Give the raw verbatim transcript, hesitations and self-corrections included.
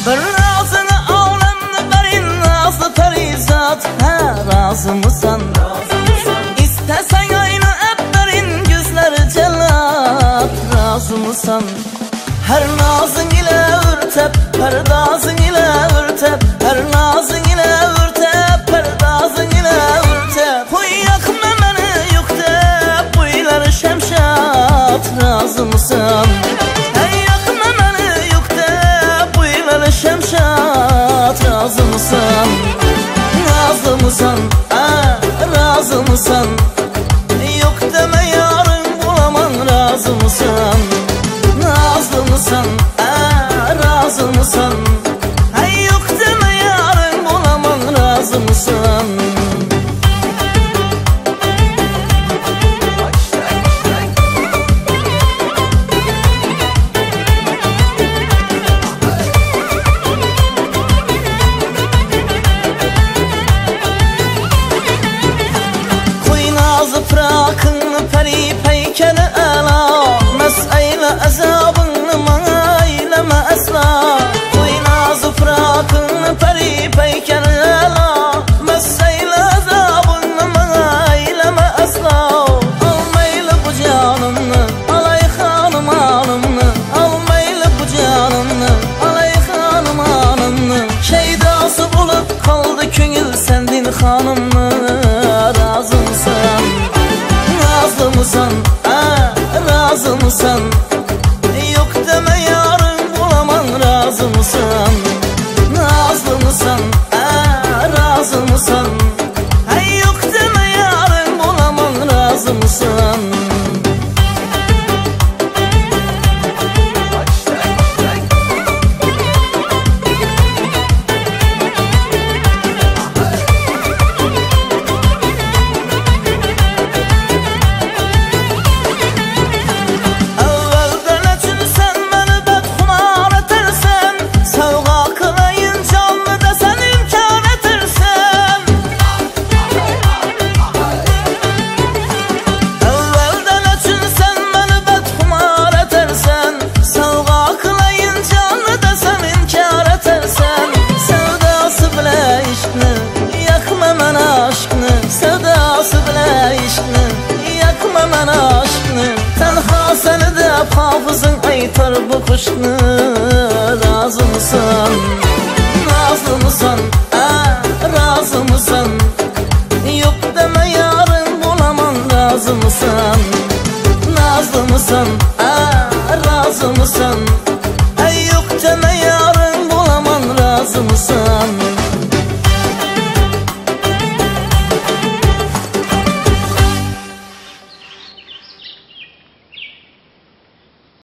Bir razını alemni verin nazlı perizat. Ha, razı mısın? İstesen aynı etlerin gözleri cellat. Razı mısın? Her nazın ile ürtep, perdazın ile ürtep, her nazın ile ürtep, perdazın ile ürtep. Huy yakma beni yüktep, buylar şemşat. Razı mısın? Hey yakma beni yüktep, buylar şemşat. Razı mısın? Razı mısın? Aa, razı mısın? Yok deme yarın bulamam. Razı mısın? Nazlı mısın? Aa, razı mısın? Hey yok deme yarın bulamam. Razı mısın? Koy nazı frakını peri peykeli ela. Mes'eyle azabını bana eyleme asla. Koy nazı frakını peri peykeli ela. Mes'eyle azabını bana eyleme asla. Almayla bu canımı, alay hanım hanımını. Almayla bu canımı, alay hanım hanımını. Şeydası bulup kaldı köngül sendin hanımını. Razı mısın? Nazlı mısın? Aa, razı mısın? Yok deme yarın bulamam. Razı mısın? Nazlı mısın? Aa, razı mısın? Hey yok deme yarın bulamam. Razı mısın? Hafızın aytar bu kuşnu. Razı mısın? Nazlı mısın? Aa, razı mısın? Yok deme yarın bulamam. Razı mısın? Nazlı mısın? Aa, razı mısın?